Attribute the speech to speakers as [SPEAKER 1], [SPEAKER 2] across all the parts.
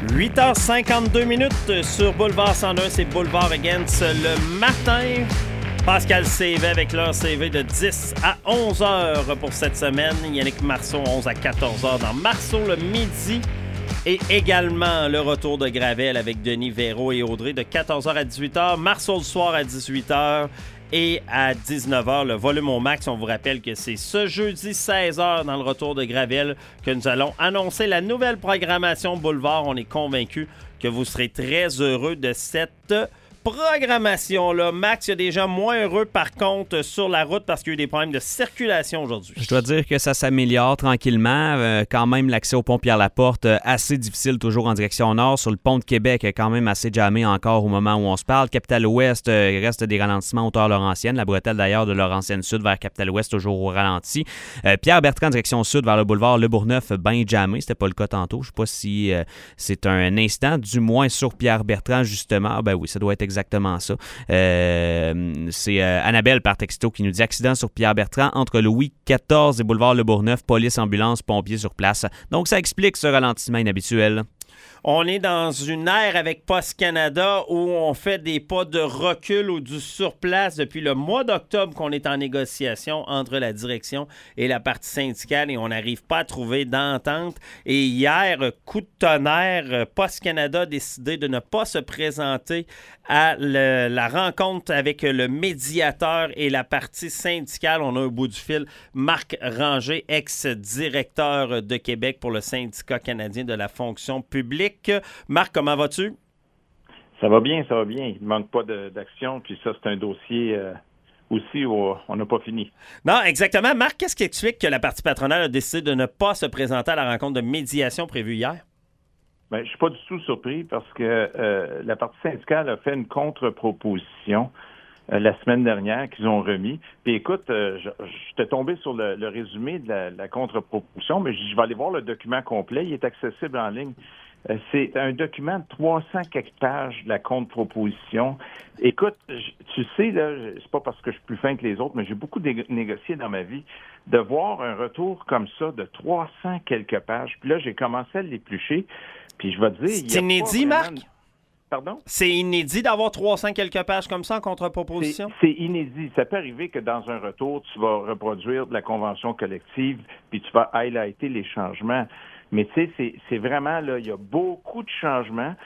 [SPEAKER 1] 8h52 sur Boulevard 101, c'est Boulevard Against le matin. Pascal CV avec leur CV de 10 à 11 heures pour cette semaine. Yannick Marceau, 11 à 14 heures dans Marceau le midi. Et également le retour de Gravel avec Denis Véro et Audrey de 14h à 18h. Marceau le soir à 18h. Et à 19h, le volume au max. On vous rappelle que c'est ce jeudi 16h dans le retour de Gravel que nous allons annoncer la nouvelle programmation Boulevard. On est convaincus que vous serez très heureux de cette programmation-là. Max, il y a des gens moins heureux par contre sur la route parce qu'il y a eu des problèmes de circulation aujourd'hui.
[SPEAKER 2] Je dois dire que ça s'améliore tranquillement. Quand même, l'accès au pont Pierre-Laporte, assez difficile toujours en direction nord. Sur le pont de Québec, quand même assez jammé encore au moment où on se parle. Capitale-Ouest, il reste des ralentissements hauteur Laurentienne. La bretelle d'ailleurs de Laurentienne-Sud vers Capitale-Ouest, toujours au ralenti. Pierre-Bertrand, direction sud vers le boulevard Le Bourgneuf, bien jammé. C'était pas le cas tantôt. Je sais pas si c'est un instant, du moins sur Pierre-Bertrand justement. Ben oui, ça doit être exactement ça. C'est Annabelle par texto qui nous dit accident sur Pierre-Bertrand entre Louis XIV et boulevard Le Bourgneuf, police, ambulance, pompiers sur place. Donc ça explique ce ralentissement inhabituel.
[SPEAKER 1] On est dans une ère avec Post Canada où on fait des pas de recul ou du surplace depuis le mois d'octobre qu'on est en négociation entre la direction et la partie syndicale et on n'arrive pas à trouver d'entente. Et hier, coup de tonnerre, Post Canada a décidé de ne pas se présenter à la rencontre avec le médiateur et la partie syndicale. On a un bout du fil Marc Ranger, ex-directeur de Québec pour le syndicat canadien de la fonction publique. Marc, comment vas-tu?
[SPEAKER 3] Ça va bien, ça va bien. Il ne manque pas d'action. Puis ça, c'est un dossier aussi où on n'a pas fini.
[SPEAKER 1] Non, exactement. Marc, qu'est-ce qui explique que la partie patronale a décidé de ne pas se présenter à la rencontre de médiation prévue hier?
[SPEAKER 3] Bien, je ne suis pas du tout surpris parce que la partie syndicale a fait une contre-proposition la semaine dernière qu'ils ont remis. Puis écoute, j'étais tombé sur le résumé de la contre-proposition, mais je vais aller voir le document complet. Il est accessible en ligne. C'est un document de 300 quelques pages de la contre-proposition. Écoute, tu sais, là, c'est pas parce que je suis plus fin que les autres, mais j'ai beaucoup négocié dans ma vie. De voir un retour comme ça de 300 quelques pages, puis là, j'ai commencé à l'éplucher, puis je vais te dire...
[SPEAKER 1] C'est inédit, Marc?
[SPEAKER 3] Pardon?
[SPEAKER 1] C'est inédit d'avoir 300 quelques pages comme ça en contre-proposition?
[SPEAKER 3] C'est inédit. Ça peut arriver que dans un retour, tu vas reproduire de la convention collective, puis tu vas highlighter les changements. Mais tu sais, c'est vraiment, là, il y a beaucoup de changements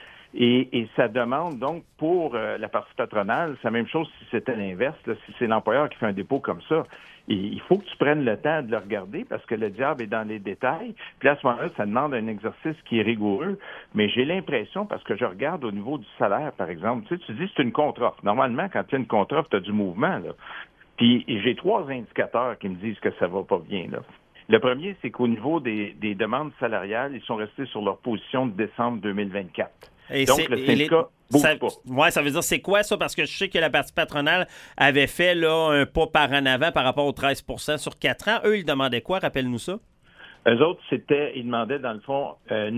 [SPEAKER 3] et ça demande donc pour la partie patronale, c'est la même chose si c'était l'inverse, là, si c'est l'employeur qui fait un dépôt comme ça. Et il faut que tu prennes le temps de le regarder parce que le diable est dans les détails. Puis à ce moment-là, ça demande un exercice qui est rigoureux. Mais j'ai l'impression, parce que je regarde au niveau du salaire, par exemple, tu dis c'est une contre-offre. Normalement, quand tu as une contre-offre, tu as du mouvement, là. Puis j'ai 3 indicateurs qui me disent que ça va pas bien, là. Le premier, c'est qu'au niveau des demandes salariales, ils sont restés sur leur position de décembre 2024.
[SPEAKER 1] Et
[SPEAKER 3] donc, le syndicat bouge pas.
[SPEAKER 1] Oui, ça veut dire c'est quoi ça? Parce que je sais que la partie patronale avait fait là, un pas par en avant par rapport aux 13 % sur 4 ans. Eux, ils demandaient quoi? Rappelle-nous ça.
[SPEAKER 3] Eux autres, ils demandaient, dans le fond,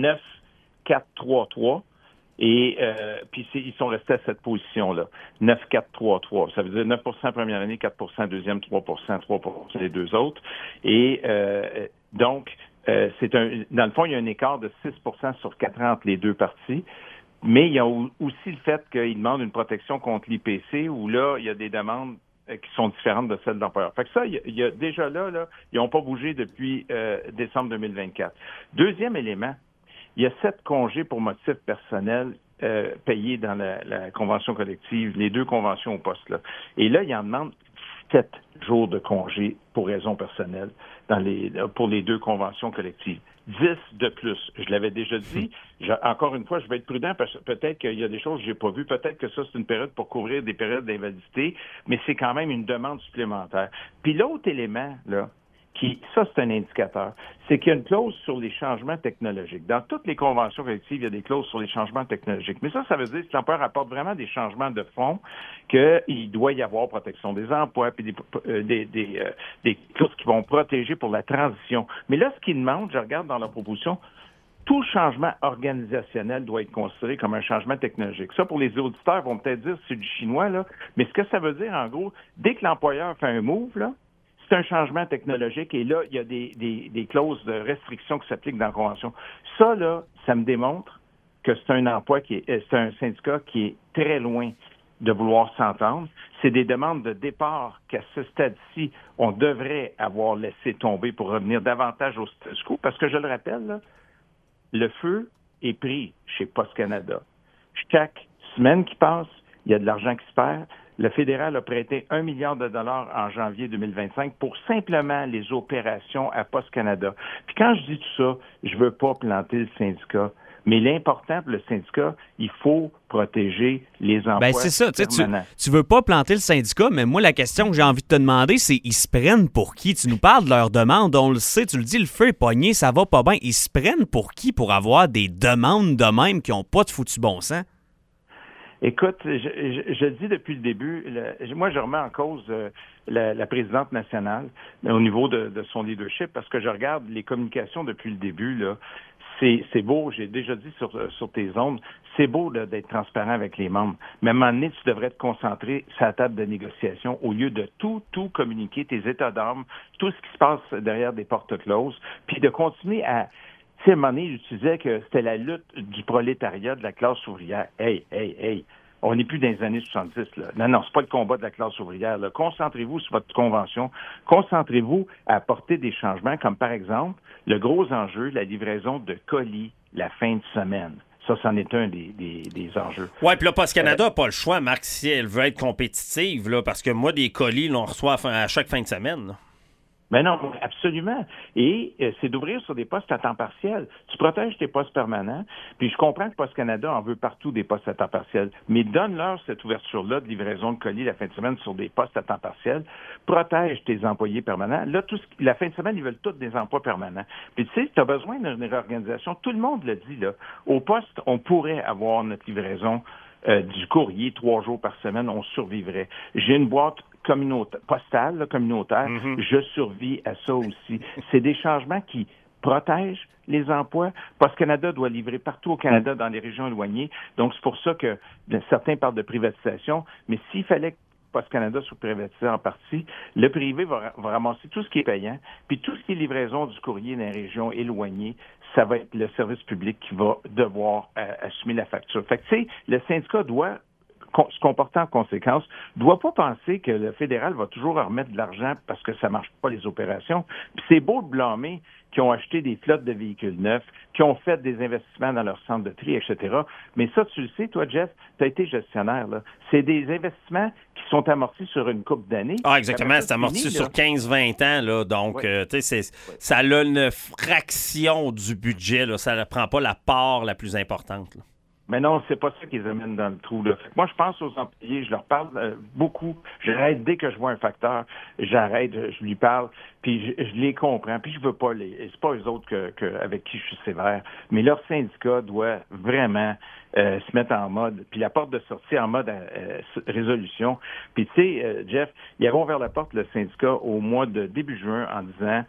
[SPEAKER 3] 9-4-3-3. Et puis ils sont restés à cette position-là, 9-4-3-3. Ça veut dire 9 % première année, 4 % deuxième, 3 % les deux autres. Et donc, dans le fond, il y a un écart de 6 % sur 4 ans entre les deux parties. Mais il y a aussi le fait qu'ils demandent une protection contre l'IPC, où là, il y a des demandes qui sont différentes de celles de l'employeur. Fait que ça, il y a déjà là, ils n'ont pas bougé depuis décembre 2024. Deuxième élément, il y a 7 congés pour motifs personnels payés dans la convention collective, les 2 conventions au poste, là. Et là, il en demande 7 jours de congés pour raison personnelle pour les 2 conventions collectives. 10 de plus. Je l'avais déjà dit. Encore une fois, je vais être prudent parce que peut-être qu'il y a des choses que j'ai pas vues. Peut-être que ça, c'est une période pour couvrir des périodes d'invalidité, mais c'est quand même une demande supplémentaire. Puis l'autre élément, là, ça, c'est un indicateur, c'est qu'il y a une clause sur les changements technologiques. Dans toutes les conventions collectives, il y a des clauses sur les changements technologiques. Mais ça veut dire que l'employeur apporte vraiment des changements de fond, qu'il doit y avoir protection des emplois, puis des clauses qui vont protéger pour la transition. Mais là, ce qu'il demande, je regarde dans la proposition, tout changement organisationnel doit être considéré comme un changement technologique. Ça, pour les auditeurs, vont peut-être dire que c'est du chinois, là, mais ce que ça veut dire, en gros, dès que l'employeur fait un move, là, c'est un changement technologique et là, il y a des clauses de restriction qui s'appliquent dans la Convention. Ça, là, ça me démontre que c'est c'est un syndicat qui est très loin de vouloir s'entendre. C'est des demandes de départ qu'à ce stade-ci, on devrait avoir laissé tomber pour revenir davantage au status quo, parce que je le rappelle, là, le feu est pris chez Post Canada. Chaque semaine qui passe, il y a de l'argent qui se perd. Le fédéral a prêté 1 milliard de dollars en janvier 2025 pour simplement les opérations à Post Canada. Puis quand je dis tout ça, je veux pas planter le syndicat. Mais l'important pour le syndicat, il faut protéger les emplois
[SPEAKER 2] Ben c'est ça,
[SPEAKER 3] permanents.
[SPEAKER 2] tu veux pas planter le syndicat, mais moi, la question que j'ai envie de te demander, c'est ils se prennent pour qui? Tu nous parles de leurs demandes, on le sait, tu le dis, le feu est pogné, ça va pas bien. Ils se prennent pour qui pour avoir des demandes de même qui ont pas de foutu bon sens?
[SPEAKER 3] Écoute, je le dis depuis le début, moi je remets en cause la présidente nationale au niveau de son leadership, parce que je regarde les communications depuis le début, là. C'est beau, j'ai déjà dit sur tes ondes, c'est beau d'être transparent avec les membres. Mais à un moment donné, tu devrais te concentrer sur la table de négociation au lieu de tout communiquer, tes états d'âme, tout ce qui se passe derrière des portes closes, puis de continuer à... Tu sais, à un moment donné, j'utilisais que c'était la lutte du prolétariat, de la classe ouvrière. Hey! On n'est plus dans les années 70, là. Non, c'est pas le combat de la classe ouvrière, là. Concentrez-vous sur votre convention. Concentrez-vous à apporter des changements, comme par exemple, le gros enjeu, la livraison de colis la fin de semaine. Ça, c'en est un des enjeux.
[SPEAKER 1] Oui, puis là, Post Canada n'a pas le choix, Marc, si elle veut être compétitive, là, parce que moi, des colis, là, on reçoit à chaque fin de semaine, là.
[SPEAKER 3] Ben non, absolument. Et c'est d'ouvrir sur des postes à temps partiel. Tu protèges tes postes permanents. Puis je comprends que Post Canada en veut partout des postes à temps partiel. Mais donne-leur cette ouverture-là de livraison de colis la fin de semaine sur des postes à temps partiel. Protège tes employés permanents. Là, la fin de semaine, ils veulent tous des emplois permanents. Puis tu sais, tu as besoin d'une réorganisation. Tout le monde le dit, là. Au poste, on pourrait avoir notre livraison du courrier 3 jours par semaine. On survivrait. J'ai une boîte postale, là, communautaire, je survis à ça aussi. C'est des changements qui protègent les emplois. Post Canada doit livrer partout au Canada dans les régions éloignées. Donc, c'est pour ça que certains parlent de privatisation. Mais s'il fallait que Post Canada soit privatisé en partie, le privé va ramasser tout ce qui est payant, puis tout ce qui est livraison du courrier dans les régions éloignées, ça va être le service public qui va devoir assumer la facture. Fait que, tu sais, le syndicat doit se comporter en conséquence, ne doit pas penser que le fédéral va toujours remettre de l'argent parce que ça ne marche pas les opérations. Puis c'est beau de blâmer qui ont acheté des flottes de véhicules neufs, qui ont fait des investissements dans leur centre de tri, etc. Mais ça, tu le sais, toi, Jeff, tu as été gestionnaire, là. C'est des investissements qui sont amortis sur une couple d'années.
[SPEAKER 1] Ah, exactement, c'est amorti sur 15-20 ans, là. Donc, tu sais, ça a une fraction du budget, là. Ça ne prend pas la part la plus importante, là.
[SPEAKER 3] Mais non, c'est pas ça qui les amène dans le trou, là. Moi, je pense aux employés, je leur parle beaucoup. J'arrête dès que je vois un facteur, j'arrête, je lui parle, puis je les comprends. Puis je veux pas c'est pas eux autres avec qui je suis sévère, mais leur syndicat doit vraiment se mettre en mode, puis la porte de sortie en mode résolution. Puis tu sais, Jeff, ils ont ouvert la porte, le syndicat, au mois de début juin en disant,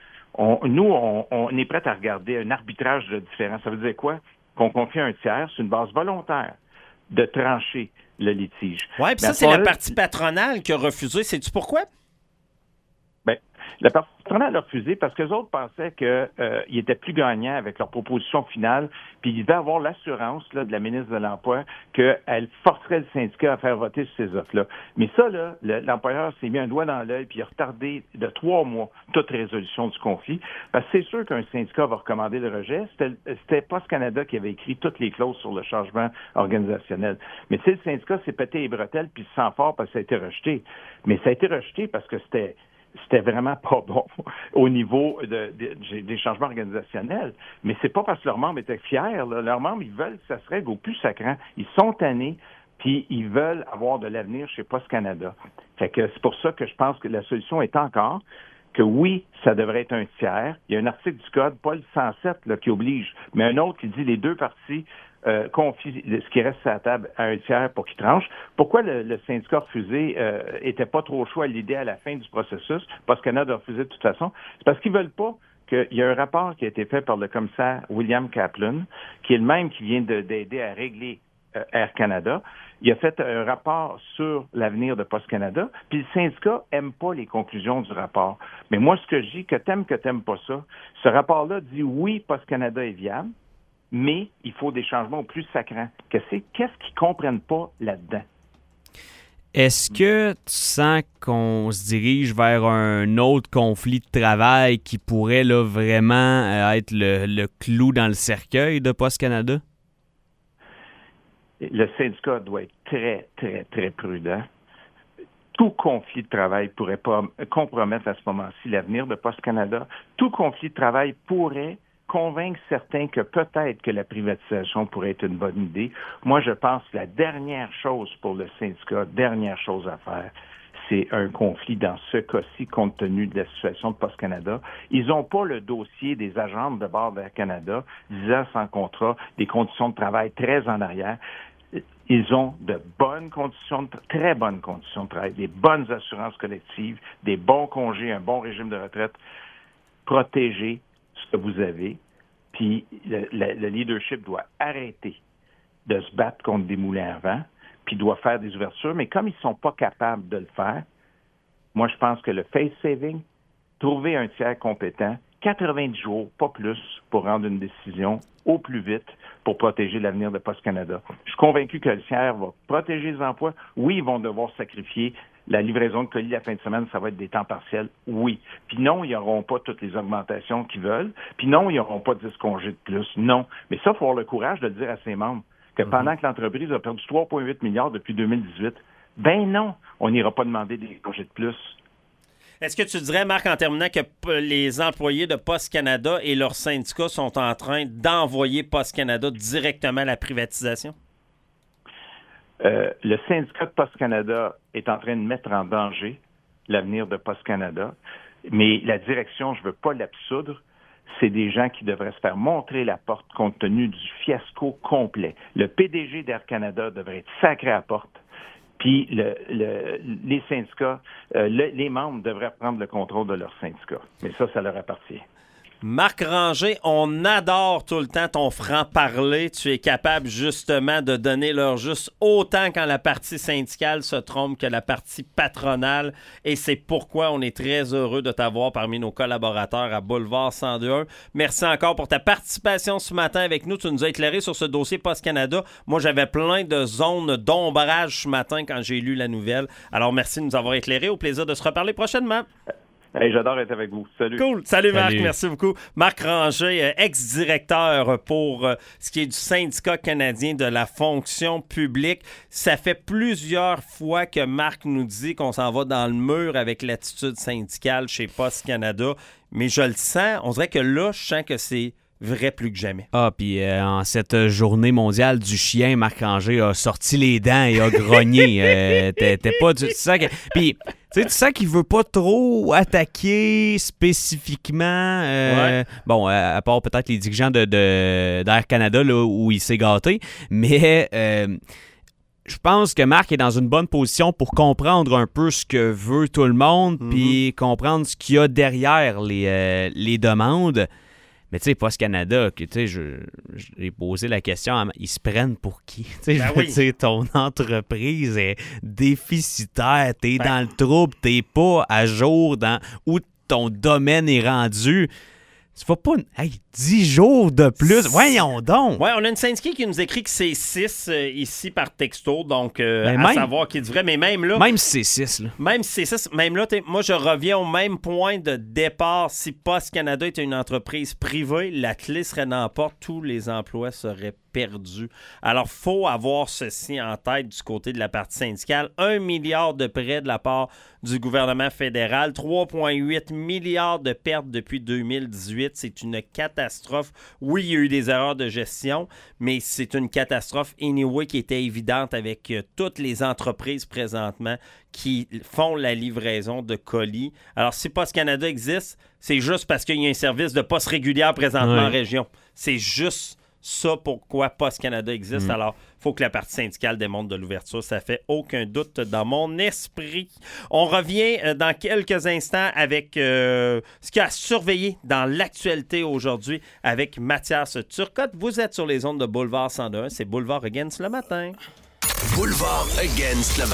[SPEAKER 3] on est prêt à regarder un arbitrage de différence. Ça veut dire quoi? Qu'on confie à un tiers sur une base volontaire de trancher le litige.
[SPEAKER 1] Oui, puis ça, c'est la partie patronale qui a refusé. Sais-tu pourquoi?
[SPEAKER 3] Bien, la partie patronale a refusé parce que les autres pensaient qu'ils étaient plus gagnants avec leur proposition finale, puis ils devaient avoir l'assurance là, de la ministre de l'Emploi qu'elle forcerait le syndicat à faire voter sur ces offres-là. Mais ça, là, l'employeur s'est mis un doigt dans l'œil puis il a retardé de 3 mois toute résolution du conflit. Parce que c'est sûr qu'un syndicat va recommander le rejet. C'était Post Canada qui avait écrit toutes les clauses sur le changement organisationnel. Mais tu sais, le syndicat s'est pété les bretelles puis se sent fort parce que ça a été rejeté. Mais ça a été rejeté parce que c'était vraiment pas bon au niveau des changements organisationnels. Mais c'est pas parce que leurs membres étaient fiers. Là. Leurs membres, ils veulent que ça se règle au plus sacrant. Ils sont tannés, puis ils veulent avoir de l'avenir chez Post Canada. Fait que c'est pour ça que je pense que la solution est encore que oui, ça devrait être un tiers. Il y a un article du Code, pas le 107 là, qui oblige, mais un autre qui dit les deux parties confie ce qui reste sur la table à un tiers pour qu'il tranche. Pourquoi le syndicat refusé était pas trop chaud à l'idée à la fin du processus? Parce qu'il y en a de refuser de toute façon. C'est parce qu'ils veulent pas qu'il y a un rapport qui a été fait par le commissaire William Kaplan, qui est le même qui vient d'aider à régler Air Canada. Il a fait un rapport sur l'avenir de Post Canada, puis le syndicat aime pas les conclusions du rapport. Mais moi, ce que je dis, que t'aimes pas ça, ce rapport-là dit oui, Post Canada est viable, mais il faut des changements au plus sacrants. Qu'est-ce qu'ils ne comprennent pas là-dedans?
[SPEAKER 2] Est-ce que tu sens qu'on se dirige vers un autre conflit de travail qui pourrait là, vraiment être le clou dans le cercueil de Poste Canada?
[SPEAKER 3] Le syndicat doit être très, très, très prudent. Tout conflit de travail pourrait pas compromettre à ce moment-ci l'avenir de Poste Canada. Tout conflit de travail pourrait convaincre certains que peut-être que la privatisation pourrait être une bonne idée. Moi, je pense que la dernière chose pour le syndicat, dernière chose à faire, c'est un conflit dans ce cas-ci, compte tenu de la situation de Poste Canada. Ils n'ont pas le dossier des agents de bord d'Air Canada, 10 ans sans contrat, des conditions de travail très en arrière. Ils ont de bonnes conditions, très bonnes conditions de travail, des bonnes assurances collectives, des bons congés, un bon régime de retraite. Protégez ce que vous avez, puis le leadership doit arrêter de se battre contre des moulins à vent, puis doit faire des ouvertures, mais comme ils ne sont pas capables de le faire, moi je pense que le face saving, trouver un tiers compétent, 90 jours, pas plus, pour rendre une décision au plus vite pour protéger l'avenir de Poste Canada. Je suis convaincu que le tiers va protéger les emplois. Oui, ils vont devoir sacrifier la livraison de colis la fin de semaine, ça va être des temps partiels, oui. Puis non, ils n'auront pas toutes les augmentations qu'ils veulent. Puis non, ils n'auront pas 10 congés de plus. Non. Mais ça, il faut avoir le courage de le dire à ses membres, que pendant que l'entreprise a perdu 3,8 milliards depuis 2018, ben non, on n'ira pas demander des congés de plus.
[SPEAKER 1] Est-ce que tu dirais, Marc, en terminant, que les employés de Poste Canada et leurs syndicats sont en train d'envoyer Poste Canada directement à la privatisation?
[SPEAKER 3] Le syndicat de Poste Canada est en train de mettre en danger l'avenir de Poste Canada, mais la direction, je ne veux pas l'absoudre, c'est des gens qui devraient se faire montrer la porte compte tenu du fiasco complet. Le PDG d'Air Canada devrait être sacré à la porte, puis les syndicats, les membres devraient prendre le contrôle de leur syndicat. Mais ça leur appartient.
[SPEAKER 1] Marc Ranger, on adore tout le temps ton franc-parler. Tu es capable justement de donner leur juste autant quand la partie syndicale se trompe que la partie patronale. Et c'est pourquoi on est très heureux de t'avoir parmi nos collaborateurs à Boulevard 102.1. Merci encore pour ta participation ce matin avec nous. Tu nous as éclairé sur ce dossier Poste Canada. Moi, j'avais plein de zones d'ombrage ce matin quand j'ai lu la nouvelle. Alors, merci de nous avoir éclairé. Au plaisir de se reparler prochainement.
[SPEAKER 3] Hey, j'adore être avec vous. Salut.
[SPEAKER 1] Cool. Salut Marc, merci beaucoup. Marc Ranger, ex-directeur pour ce qui est du syndicat canadien de la fonction publique. Ça fait plusieurs fois que Marc nous dit qu'on s'en va dans le mur avec l'attitude syndicale chez Poste Canada. Mais je le sens, on dirait que là, je sens que c'est vrai plus que jamais.
[SPEAKER 2] Ah, puis en cette journée mondiale du chien, Marc Ranger a sorti les dents et a grogné. T'es pas du... Puis, tu sens qu'il veut pas trop attaquer spécifiquement.
[SPEAKER 1] Ouais.
[SPEAKER 2] Bon, à part peut-être les dirigeants d'Air Canada, là, où il s'est gâté. Mais... je pense que Marc est dans une bonne position pour comprendre un peu ce que veut tout le monde, puis comprendre ce qu'il y a derrière les demandes. Mais tu sais, Poste Canada, j'ai posé la question, ils se prennent pour qui? Ton entreprise est déficitaire, t'es dans le trouble, t'es pas à jour dans où ton domaine est rendu. Tu vas pas... 10 jours de plus. Voyons donc.
[SPEAKER 1] Oui, on a une syndiquée qui nous écrit que c'est 6 ici par texto, donc savoir qui est du vrai. Mais même là...
[SPEAKER 2] Même si c'est 6, là.
[SPEAKER 1] Même si c'est 6, même là, moi, je reviens au même point de départ. Si Poste Canada était une entreprise privée, la clé serait dans la porte, tous les emplois seraient perdus. Alors, il faut avoir ceci en tête du côté de la partie syndicale. 1 milliard de prêts de la part du gouvernement fédéral, 3,8 milliards de pertes depuis 2018. C'est une catastrophe. Oui, il y a eu des erreurs de gestion, mais c'est une catastrophe anyway qui était évidente avec toutes les entreprises présentement qui font la livraison de colis. Alors, si Poste Canada existe, c'est juste parce qu'il y a un service de poste régulière présentement en région. C'est juste ça pourquoi Poste Canada existe. Alors, il faut que la partie syndicale démontre de l'ouverture. Ça fait aucun doute dans mon esprit. On revient dans quelques instants avec ce qu'il y a à surveiller dans l'actualité aujourd'hui avec Mathias Turcotte. Vous êtes sur les ondes de Boulevard 102.1. C'est Boulevard Against le matin.
[SPEAKER 4] Boulevard Against le matin.